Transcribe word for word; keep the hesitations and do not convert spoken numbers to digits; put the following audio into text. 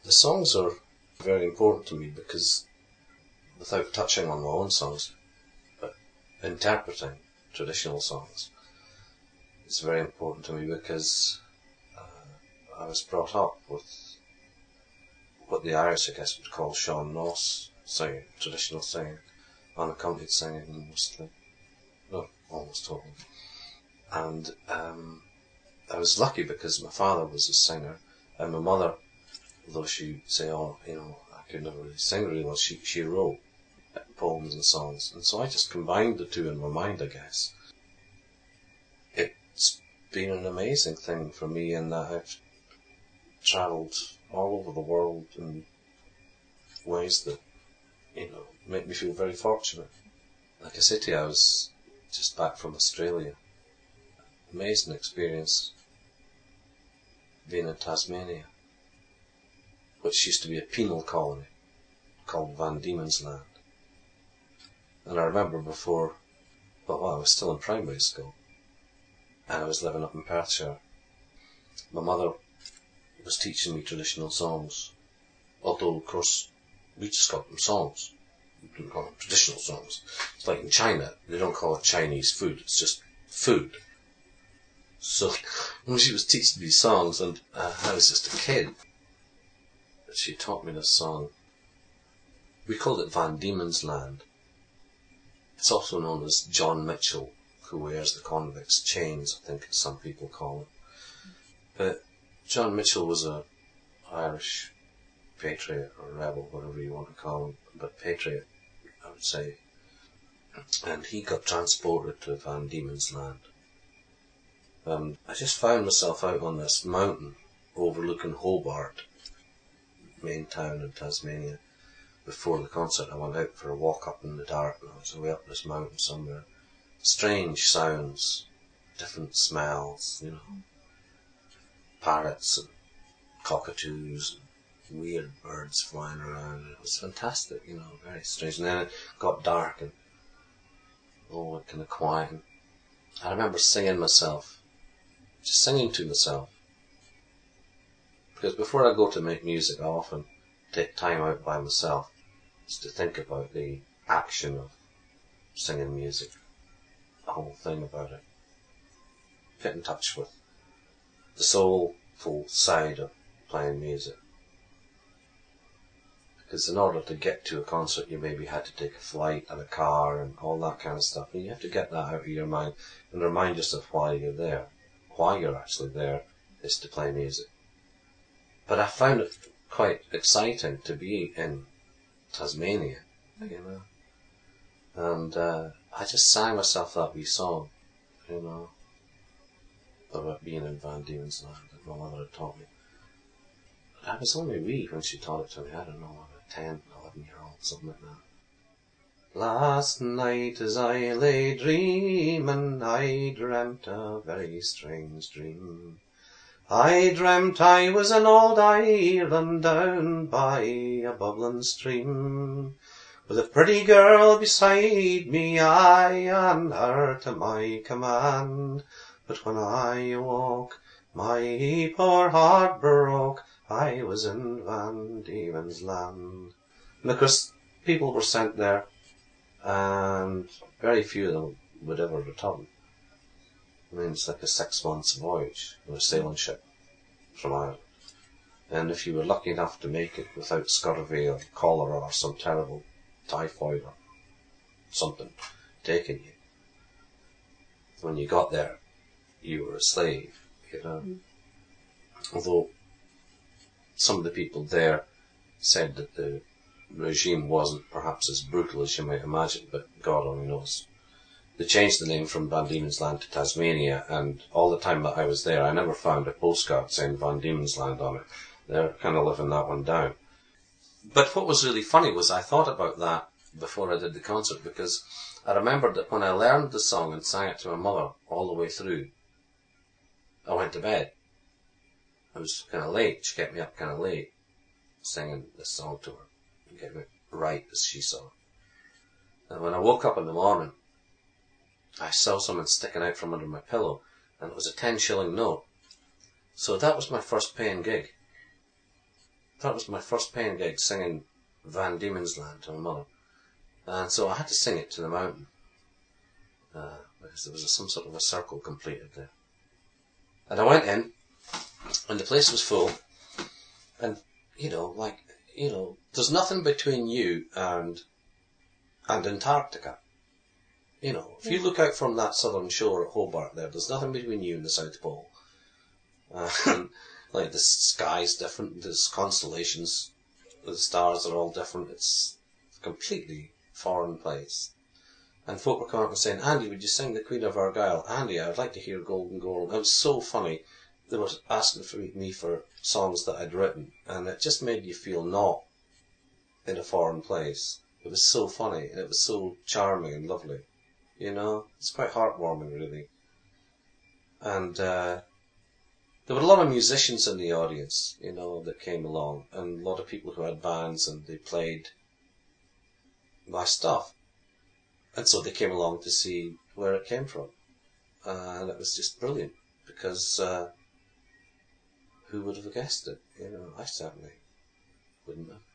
The songs are very important to me because, without touching on my own songs, but interpreting traditional songs, it's very important to me because uh, I was brought up with what the Irish, I guess, would call Sean Noss singing, traditional singing, unaccompanied singing mostly, no, almost totally. And um, I was lucky because my father was a singer, and my mother, although she'd say, oh, you know, I could never really sing really well, she, she wrote poems and songs, and so I just combined the two in my mind, I guess. It's been an amazing thing for me in that I've travelled all over the world in ways that, you know, make me feel very fortunate. Like I said to you, I was just back from Australia. Amazing experience being in Tasmania, which used to be a penal colony called Van Diemen's Land. And I remember before, well, well, I was still in primary school, and I was living up in Perthshire. My mother was teaching me traditional songs, although, of course, we just called them songs. We didn't call them traditional songs. It's like in China, they don't call it Chinese food, it's just food. So, when she was teaching me songs, and uh, I was just a kid, she taught me this song. We called it Van Diemen's Land. It's also known as John Mitchell, who wears the convict's chains, I think some people call him. But John Mitchell was a Irish patriot, or rebel, whatever you want to call him, but patriot, I would say. And he got transported to Van Diemen's Land. Um, I just found myself out on this mountain overlooking Hobart, main town in Tasmania. Before the concert, I went out for a walk up in the dark, and I was away up this mountain somewhere. Strange sounds, different smells, you know, parrots and cockatoos and weird birds flying around. It was fantastic, you know, very strange. And then it got dark and all went kind of quiet. And I remember singing myself, just singing to myself. Because before I go to make music, I often take time out by myself just to think about the action of singing music, the whole thing about it. Get in touch with the soulful side of playing music. Because in order to get to a concert, you maybe had to take a flight and a car and all that kind of stuff. And you have to get that out of your mind and remind yourself why you're there. Why you're actually there is to play music. But I found it quite exciting to be in Tasmania, you know. And uh, I just sang myself that wee song, you know, about being in Van Diemen's Land that my mother had taught me. But I was only wee when she taught it to me. I don't know, about ten, eleven year old, something like that. Last night as I lay dreaming, I dreamt a very strange dream. I dreamt I was in old Ireland down by a bubbling stream, with a pretty girl beside me, I and her to my command. But when I awoke, my poor heart broke, I was in Van Diemen's Land. And of course, people were sent there, and very few of them would ever return. I mean, it's like a six months voyage on a sailing ship from Ireland. And if you were lucky enough to make it without scurvy or cholera or some terrible typhoid or something taking you, when you got there, you were a slave, you know. Mm. Although some of the people there said that the regime wasn't perhaps as brutal as you might imagine, but God only knows. They changed the name from Van Diemen's Land to Tasmania, and all the time that I was there, I never found a postcard saying Van Diemen's Land on it. They're kind of living that one down. But what was really funny was I thought about that before I did the concert, because I remembered that when I learned the song and sang it to my mother all the way through, I went to bed. I was kind of late. She kept me up kind of late, singing this song to her and getting it right as she saw it. And when I woke up in the morning, I saw something sticking out from under my pillow, and it was a ten shilling note. So that was my first paying gig. that was my first paying gig, singing Van Diemen's Land to my mother. And so I had to sing it to the mountain, uh, because there was a, some sort of a circle completed there. And I went in, and the place was full, and, you know, like, you know, there's nothing between you and, and Antarctica. You know, if you look out from that southern shore at Hobart there, there's nothing between you and the South Pole. Uh, and, like, the sky's different, there's constellations, the stars are all different, it's a completely foreign place. And folk were coming up and saying, Andy, would you sing the Queen of Argyll? Andy, I would like to hear Golden Goal. It was so funny. They were asking for me for songs that I'd written, and it just made you feel not in a foreign place. It was so funny, and it was so charming and lovely. You know, it's quite heartwarming, really. And uh, there were a lot of musicians in the audience, you know, that came along, and a lot of people who had bands, and they played my stuff. And so they came along to see where it came from. Uh, and it was just brilliant, because uh, who would have guessed it? You know, I certainly wouldn't have.